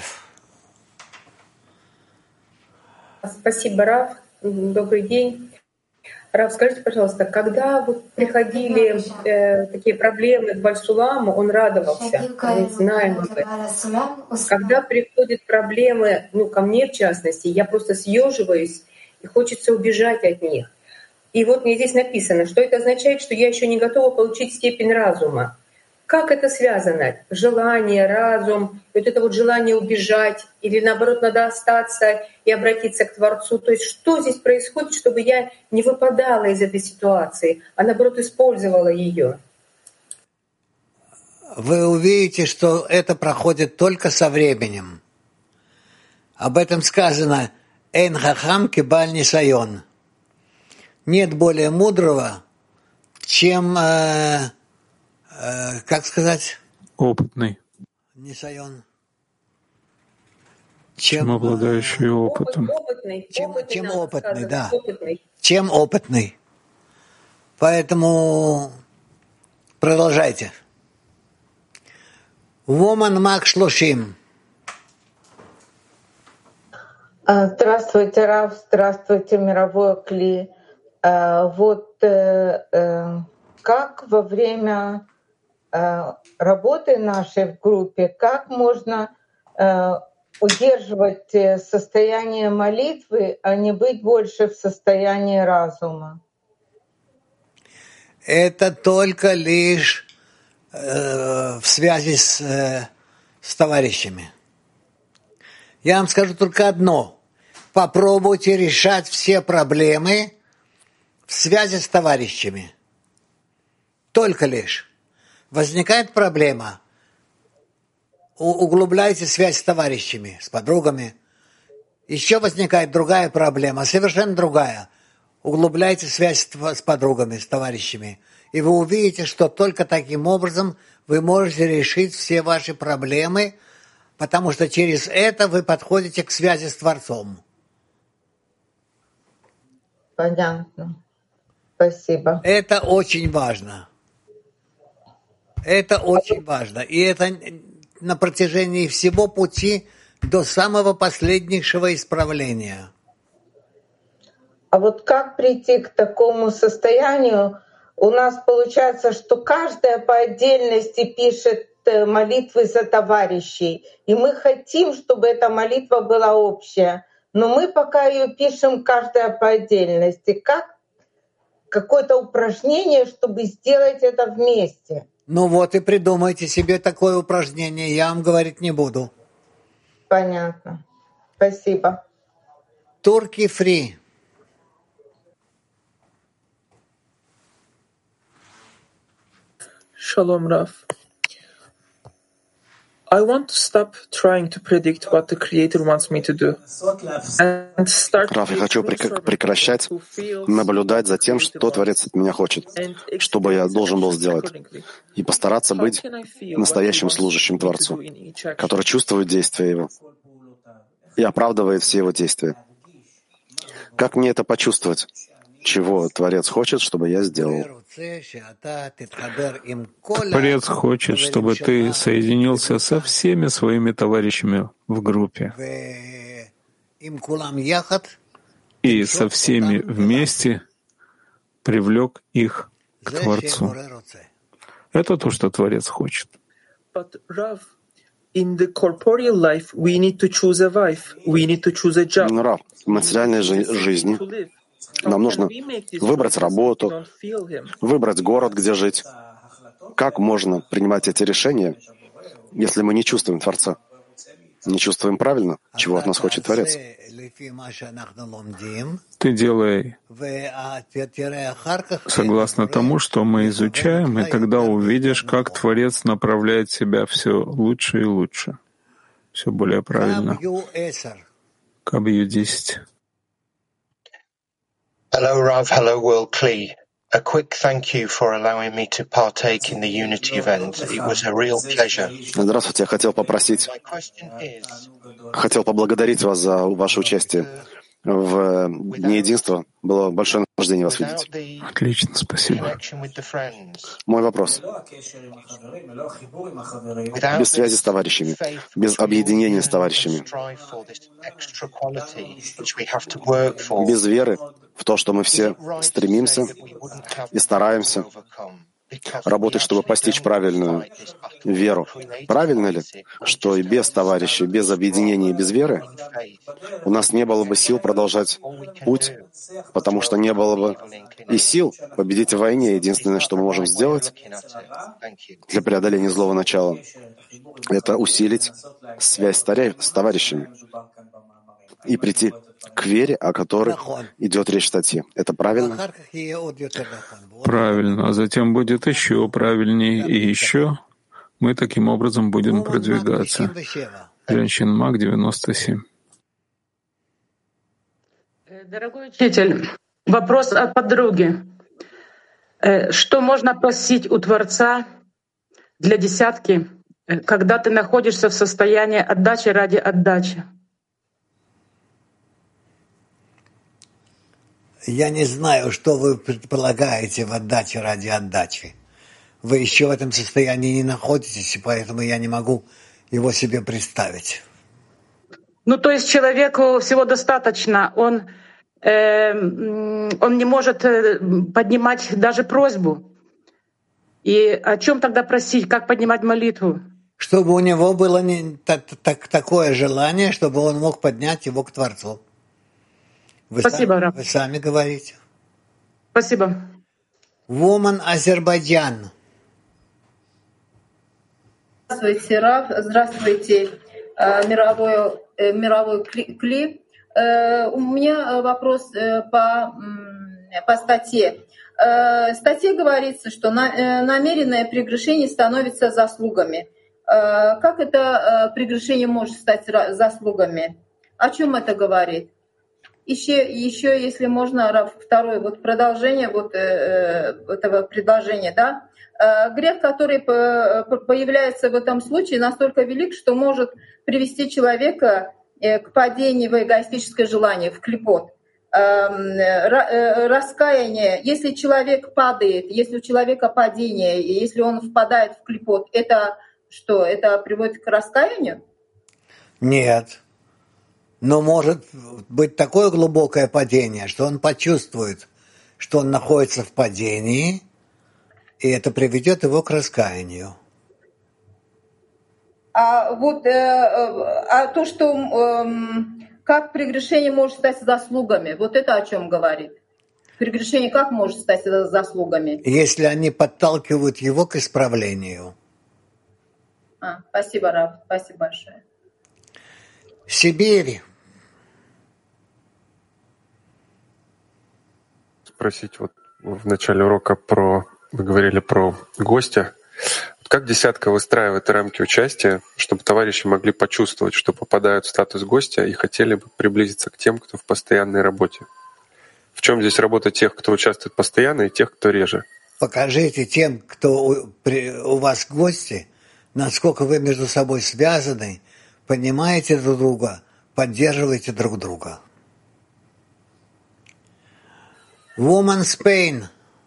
Спасибо, Рав. Добрый день. Рав, скажите, пожалуйста, когда вот приходили э, такие проблемы к Бальсуламу, он радовался, мы знаем об этом. Когда приходят проблемы, ну, ко мне в частности, я просто съеживаюсь и хочется убежать от них. И вот мне здесь написано, что это означает, что я еще не готова получить степень разума. Как это связано? Желание, разум, вот это вот желание убежать, или наоборот надо остаться и обратиться к Творцу. То есть что здесь происходит, чтобы я не выпадала из этой ситуации, а наоборот использовала ее? Вы увидите, что это проходит только со временем. Об этом сказано «Эйн хахам кибаль нисайон». Нет более мудрого, чем, э, э, как сказать? Опытный. Нисайон. Чем, чем обладающий опытом. Опытный, чем опытный, чем опытный, сказать, да. Опытный. Чем опытный. Поэтому продолжайте. Woman Мак Шлошим. Здравствуйте, Рав, здравствуйте, мировой Кли. Вот как во время работы нашей в группе, как можно удерживать состояние молитвы, а не быть больше в состоянии разума? Это только лишь э, в связи с, э, с товарищами. Я вам скажу только одно. Попробуйте решать все проблемы в связи с товарищами. Только лишь. Возникает проблема. Углубляйте связь с товарищами, с подругами. Еще возникает другая проблема, совершенно другая. Углубляйте связь с подругами, с товарищами. И вы увидите, что только таким образом вы можете решить все ваши проблемы, потому что через это вы подходите к связи с Творцом. Понятно. Спасибо. Это очень важно. Это очень важно. И это на протяжении всего пути до самого последнейшего исправления. А вот как прийти к такому состоянию? У нас получается, что каждая по отдельности пишет молитвы за товарищей. И мы хотим, чтобы эта молитва была общая. Но мы пока ее пишем каждая по отдельности. Как какое-то упражнение, чтобы сделать это вместе? Ну вот и придумайте себе такое упражнение. Я вам говорить не буду. Понятно. Спасибо. Турки фри. Shalom, Rav. I want to stop trying to predict what the Creator wants me to do and start. Рав, я хочу прекращать наблюдать за тем, что Творец от меня хочет, чтобы я должен был сделать, и постараться быть настоящим служащим Творцу, который чувствует действия Его и оправдывает все Его действия. Как мне это почувствовать? Чего Творец хочет, чтобы я сделал? Творец хочет, чтобы ты соединился со всеми своими товарищами в группе и со всеми вместе привлек их к Творцу. Это то, что Творец хочет. Но, Рав, в материальной жизни нам нужно выбрать работу, выбрать город, где жить. Как можно принимать эти решения, если мы не чувствуем Творца? Не чувствуем правильно, чего от нас хочет Творец? Ты делай согласно тому, что мы изучаем, и тогда увидишь, как Творец направляет себя все лучше и лучше, все более правильно. Кабью десять. Hello, Rav. Hello, World Kli. A quick thank you for allowing me to partake in the Unity event. It was a real pleasure. Здравствуйте. Я хотел попросить, хотел поблагодарить вас за ваше участие в Дне Единства. Было большое наслаждение вас видеть. Отлично, спасибо. Мой вопрос. Без связи с товарищами, без объединения с товарищами, без веры в то, что мы все стремимся и стараемся работать, чтобы постичь правильную веру. Правильно ли, что и без товарищей, без объединения и без веры у нас не было бы сил продолжать путь, потому что не было бы и сил победить в войне. Единственное, что мы можем сделать для преодоления злого начала, это усилить связь с товарищами и прийти к вере, о которой идет речь в статье. Это правильно? Правильно. А затем будет еще правильнее и еще. Мы таким образом будем продвигаться. Женщин-маг девяносто семь. Дорогой учитель, Вопрос от подруги. Что можно просить у Творца для десятки, когда ты находишься в состоянии отдачи ради отдачи? Я не знаю, что вы предполагаете в отдаче ради отдачи. Вы еще в этом состоянии не находитесь, и поэтому я не могу его себе представить. Ну, то есть человеку всего достаточно, он, э, он не может поднимать даже просьбу. И о чем тогда просить, как поднимать молитву? Чтобы у него было не, так, так, такое желание, чтобы он мог поднять его к Творцу. Вы Спасибо, сами, Рав. Вы сами говорите. Спасибо. Woman Азербайджан. Здравствуйте, Рав. Здравствуйте, мировой, мировой Кли. У меня вопрос по, по статье. В статье говорится, что намеренное прегрешение становится заслугами. Как это прегрешение может стать заслугами? О чем это говорит? Еще, еще, если можно, Рав, второе вот продолжение вот этого предложения, да? Грех, который появляется в этом случае, настолько велик, что может привести человека к падению в эгоистическое желание, в клипот. Раскаяние, если человек падает, если у человека падение, и если он впадает в клипот, это что, это приводит к раскаянию? Нет. Но может быть такое глубокое падение, что он почувствует, что он находится в падении, и это приведет его к раскаянию. А вот а то, что как прегрешение может стать заслугами, вот это о чем говорит? Прегрешение как может стать заслугами? Если они подталкивают его к исправлению. А, спасибо, Рав, спасибо большое. Сибирь. Спросить вот в начале урока про... Вы говорили про гостя. Как десятка выстраивает рамки участия, чтобы товарищи могли почувствовать, что попадают в статус гостя и хотели бы приблизиться к тем, кто в постоянной работе? В чем здесь работа тех, кто участвует постоянно, и тех, кто реже? Покажите тем, кто у, при, у вас гости, насколько вы между собой связаны, понимаете друг друга, поддерживаете друг друга. Woman Spain.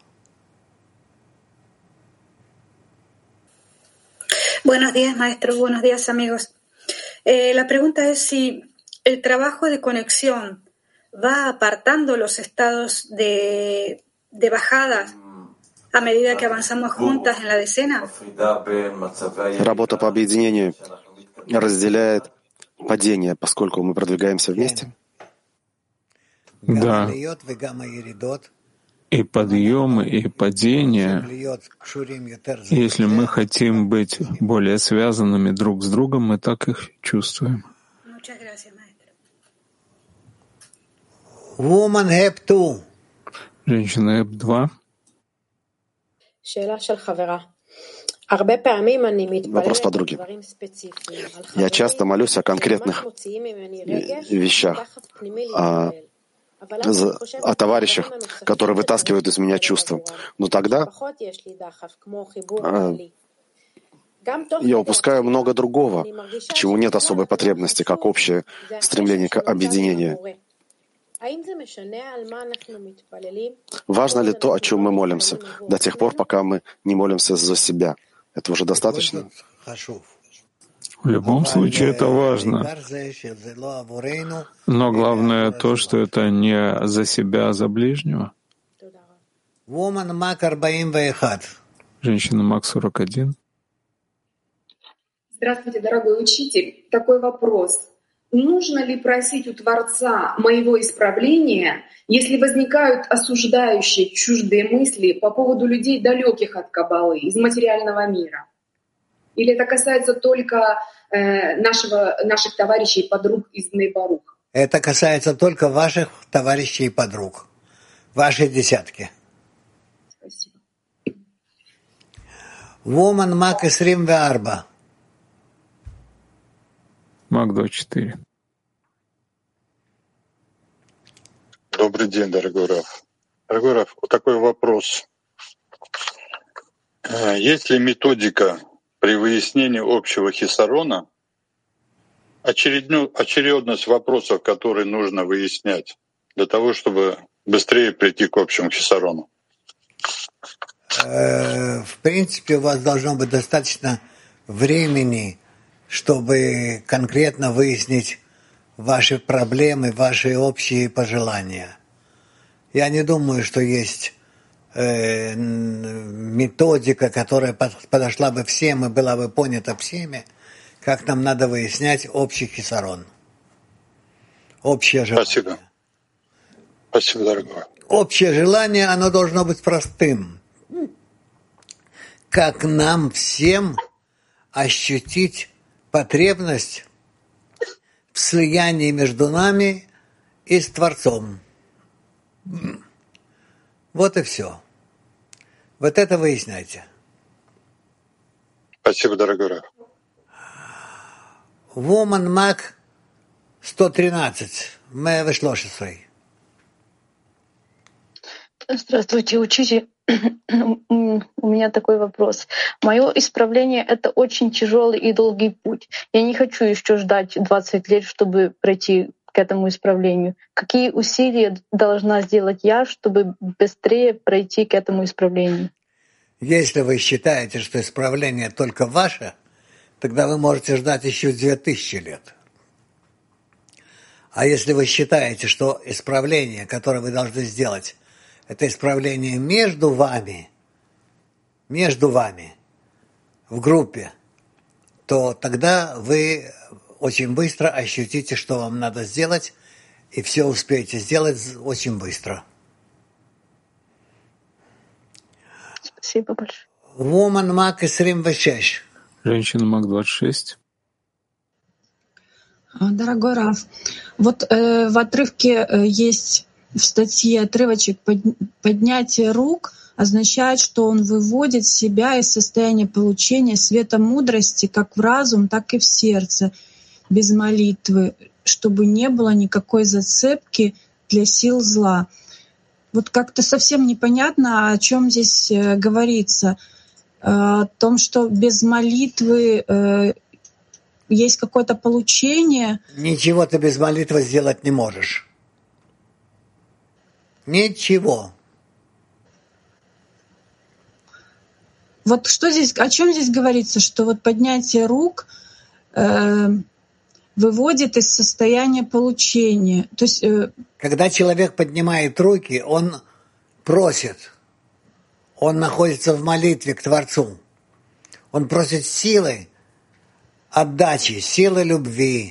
Buenos días, maestro. Buenos días, amigos. Eh, la pregunta es si el trabajo de conexión va apartando los estados de, de bajadas a medida que avanzamos juntas en la decena. Работа по объединению разделяет падение, поскольку мы продвигаемся вместе. Да. И подъемы, и падения, если мы хотим быть более связанными друг с другом, мы так их чувствуем. Женщина Эп два. Вопрос подруги. Я часто молюсь о конкретных вещах, о, о товарищах, которые вытаскивают из меня чувства. Но тогда я упускаю много другого, к чему нет особой потребности, как общее стремление к объединению. Важно ли то, о чем мы молимся, до тех пор, пока мы не молимся за себя? Это уже достаточно? В любом случае это важно. Но главное то, что это не за себя, а за ближнего. Женщина Мак сорок один. Здравствуйте, дорогой учитель. Такой вопрос. Нужно ли просить у Творца моего исправления, если возникают осуждающие, чуждые мысли по поводу людей, далеких от Каббалы, из материального мира? Или это касается только э, нашего, наших товарищей и подруг из Бней Барух? Это касается только ваших товарищей и подруг, вашей десятки. Спасибо. Woman Мак Исрим Веарба. Мак двадцать четыре. Добрый день, дорогой Рав. Дорогой Раф, вот такой вопрос. Есть ли методика при выяснении общего хисарона, очередность вопросов, которые нужно выяснять для того, чтобы быстрее прийти к общему хисарону? В принципе, у вас должно быть достаточно времени, чтобы конкретно выяснить ваши проблемы, ваши общие пожелания. Я не думаю, что есть э, методика, которая подошла бы всем и была бы понята всеми, как нам надо выяснять общий хисарон. Общее желание. Спасибо. Спасибо, дорогой. Общее желание, оно должно быть простым. Как нам всем ощутить потребность в слиянии между нами и с Творцом. Вот и все. Вот это выясняйте. Спасибо, дорогой Раф. Woman Mac сто тринадцать, сто тринадцать. Здравствуйте, учитель. У меня такой вопрос. Мое исправление — это очень тяжелый и долгий путь. Я не хочу еще ждать двадцать лет, чтобы пройти к этому исправлению. Какие усилия должна сделать я, чтобы быстрее пройти к этому исправлению? Если вы считаете, что исправление только ваше, тогда вы можете ждать еще две тысячи лет. А если вы считаете, что исправление, которое вы должны сделать, это исправление между вами, между вами, в группе, то тогда вы очень быстро ощутите, что вам надо сделать, и все успеете сделать очень быстро. Спасибо большое. Woman Mac двадцать шесть. Женщина Мак двадцать шесть. Дорогой Раф, вот э, в отрывке э, есть в статье отрывочек «Поднятие рук» означает, что он выводит себя из состояния получения света мудрости как в разум, так и в сердце, без молитвы, чтобы не было никакой зацепки для сил зла. Вот как-то совсем непонятно, о чем здесь э, говорится. Э, о том, что без молитвы э, есть какое-то получение. Ничего ты без молитвы сделать не можешь. Ничего. Вот что здесь, о чем здесь говорится, что вот поднятие рук э, выводит из состояния получения. То есть, э, когда человек поднимает руки, он просит, он находится в молитве к Творцу, он просит силы отдачи, силы любви.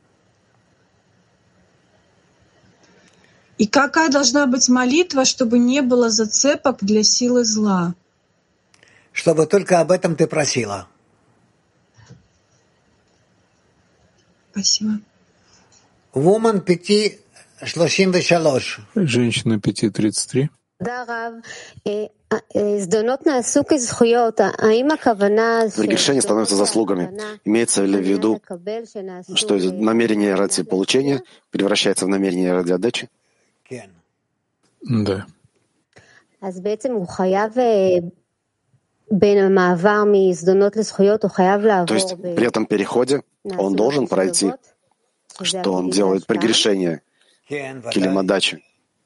И какая должна быть молитва, чтобы не было зацепок для силы зла? Чтобы только об этом ты просила. Спасибо. Woman пять тридцать три. Женщина пять тридцать три. Прегрешение становится заслугами. Имеется ли в виду, что намерение ради получения превращается в намерение ради отдачи? Да. То есть при этом переходе он должен пройти, что он делает прегрешение килим отдачи.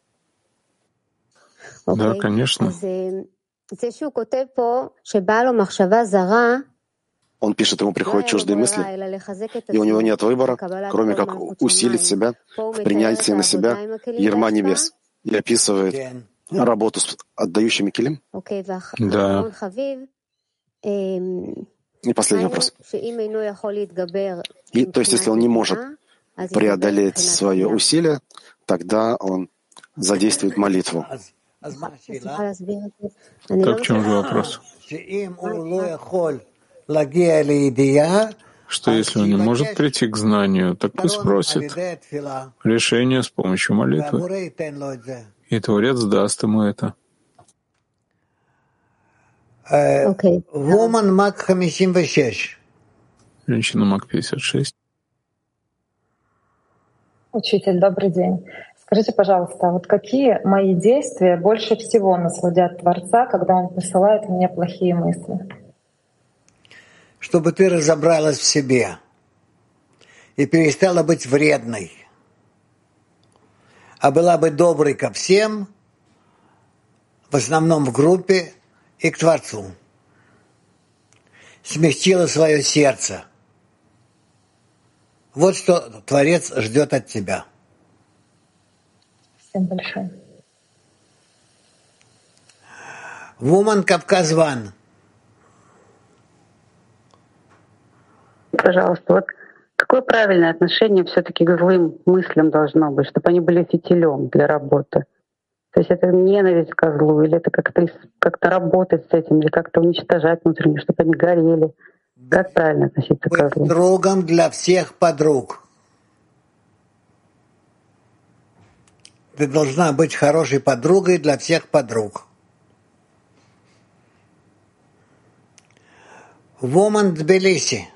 Да, конечно. Он пишет, ему приходят чуждые мысли, и у него нет выбора, кроме как усилить себя в принятии на себя ярма небес. И описывает работу с отдающими килим. Да. И последний вопрос. И, то есть, если он не может преодолеть свое усилие, тогда он задействует молитву. Так в чем же вопрос? Что если он не может прийти к знанию, так пусть просит решение с помощью молитвы, и Творец даст ему это. Woman Mac пятьдесят шесть. Женщина Мак пятьдесят шесть. Учитель, добрый день. Скажите, пожалуйста, вот какие мои действия больше всего насладят Творца, когда Он посылает мне плохие мысли? Чтобы ты разобралась в себе и перестала быть вредной, а была бы доброй ко всем, в основном в группе, и к Творцу. Смягчила свое сердце. Вот что Творец ждет от тебя. Всем большое. Woman Кавказ One. Пожалуйста, вот какое правильное отношение все-таки к злым мыслям должно быть, чтобы они были фитилем для работы? То есть это ненависть к злу, или это как-то как-то работать с этим, или как-то уничтожать внутренне, чтобы они горели? Как правильно относиться к злу? Быть другом для всех подруг. Ты должна быть хорошей подругой для всех подруг. Woman Тбилиси.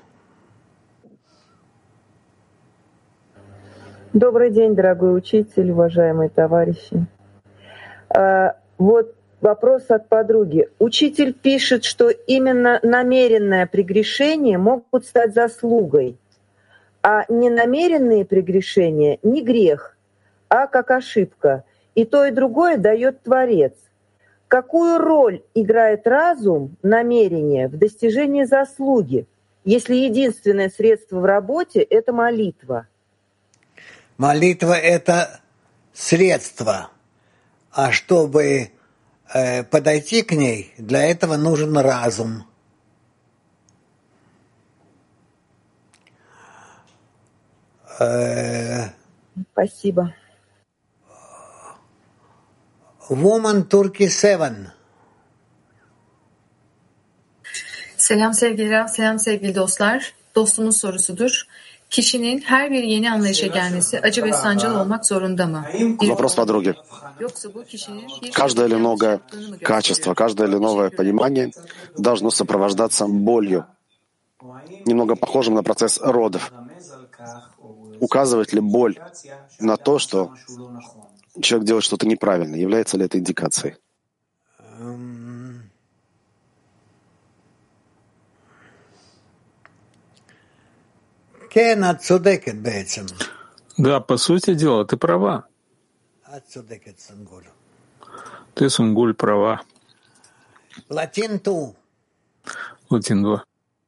Добрый день, дорогой учитель, уважаемые товарищи. А, вот вопрос от подруги. Учитель пишет, что именно намеренное прегрешение могут стать заслугой, а ненамеренные прегрешения не грех, а как ошибка. И то, и другое дает Творец. Какую роль играет разум, намерение в достижении заслуги, если единственное средство в работе — это молитва? Молитва — это средство, а чтобы э, подойти к ней, для этого нужен разум. Э, Спасибо. Woman Turkey Seven. Selam sevgili Raf, selam sevgili dostlar. Dostumun sorusudur. Kişinin her bir yeni anlayışa gelmesi acı ve sancılı olmak zorunda mı? Вопрос подруги. Каждое ли новое качество, каждое ли новое понимание должно сопровождаться болью, немного похожим на процесс родов. Указывает ли боль на то, что человек делает что-то неправильно? Является ли это индикацией? Да, по сути дела, ты права. Ты, Сунгуль, права. Латин два. Латин два.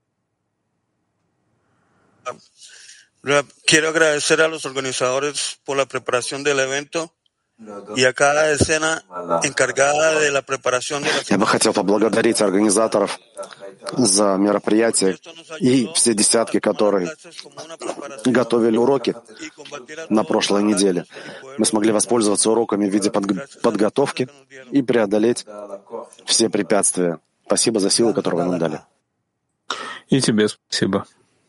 Quiero agradecer a los organizadores por la preparación del evento y a cada escena encargada de la preparación de la... Я бы хотел поблагодарить организаторов за мероприятие и все десятки, которые готовили уроки на прошлой неделе. Мы смогли воспользоваться уроками в виде подг- подготовки и преодолеть все препятствия. Спасибо за силу, которую вы нам дали. И тебе спасибо.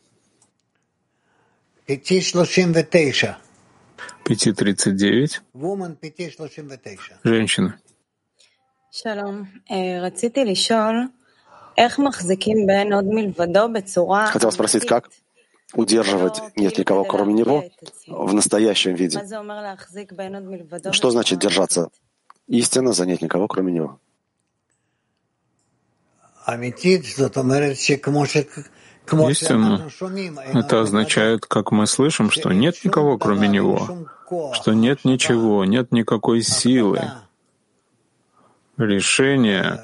пять тридцать девять. пять тридцать девять. Женщина. Шалом. רציתי לשאול איך מחזיקים בין עוד מלבדו בצורה... Хотел спросить, как удерживать «нет никого, кроме него» в настоящем виде? Что значит держаться истинно за «нет никого, кроме него»? Истинно. Это означает, как мы слышим, что нет никого, кроме него, что нет ничего, нет никакой силы, решения,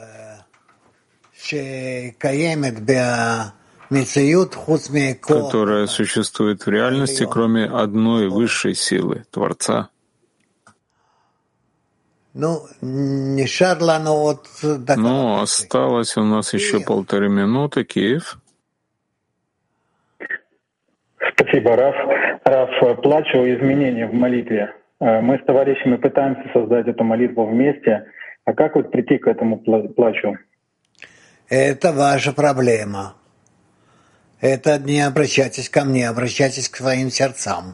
которая существует в реальности, кроме одной высшей силы — Творца. Ну, осталось у нас еще полторы минуты. Киев. Спасибо, Раф. Раф, плачу о изменении в молитве. Мы с товарищами пытаемся создать эту молитву вместе. А как вот прийти к этому плачу? Это ваша проблема. Это не обращайтесь ко мне, обращайтесь к своим сердцам.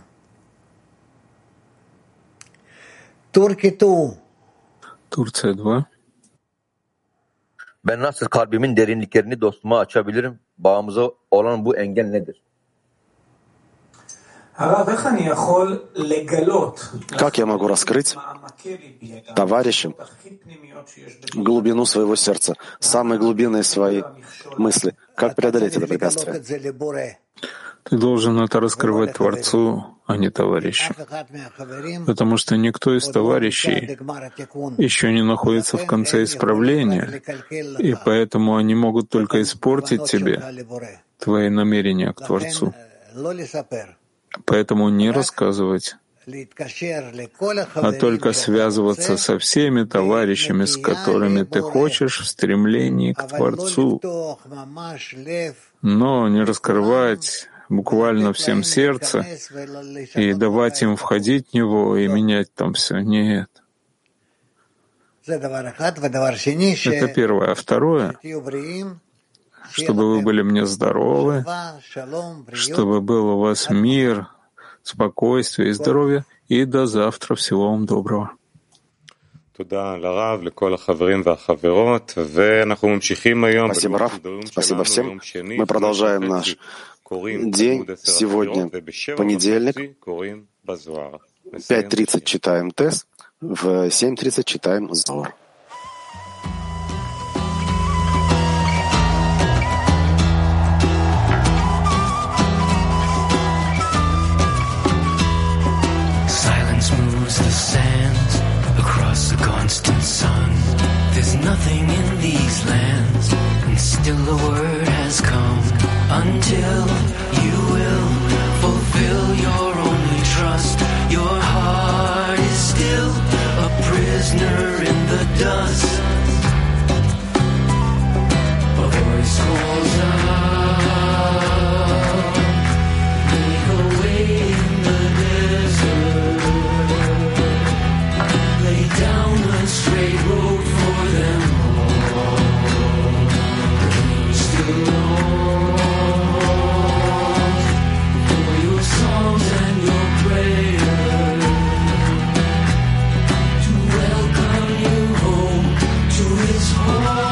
Турки ту. Турция два. Ben nasıl kalbimin derinliklerini dostuma açabilirim? Bağımıza olan bu engel nedir? Как я могу раскрыть товарищам глубину своего сердца, самые глубинные свои мысли? Как преодолеть это препятствие? Ты должен это раскрывать Творцу, а не товарищу. Потому что никто из товарищей еще не находится в конце исправления, и поэтому они могут только испортить тебе твои намерения к Творцу. Поэтому не рассказывать, а только связываться со всеми товарищами, с которыми ты хочешь в стремлении к Творцу, но не раскрывать буквально всем сердце и давать им входить в него и менять там все. Нет. Это первое. А второе, чтобы вы были мне здоровы, чтобы был у вас мир, спокойствие и здоровье, и до завтра. Всего вам доброго. Спасибо, Раф. Спасибо всем. Мы продолжаем наш день. Сегодня понедельник. В пять тридцать читаем Тес, в семь тридцать читаем Зор. The constant sun, there's nothing in these lands, and still the word has come. Until you will fulfill your only trust, your heart is still a prisoner in the dust. A voice calls out, make a way in the desert. Down a straight road for them all. Still longs for your songs and your prayers to welcome you home to his home.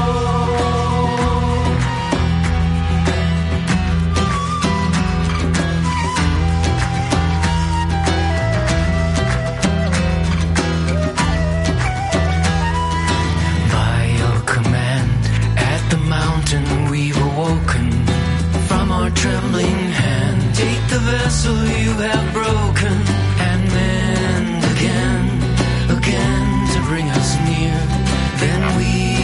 Trembling hand, take the vessel you have broken and mend again, again to bring us near. Then we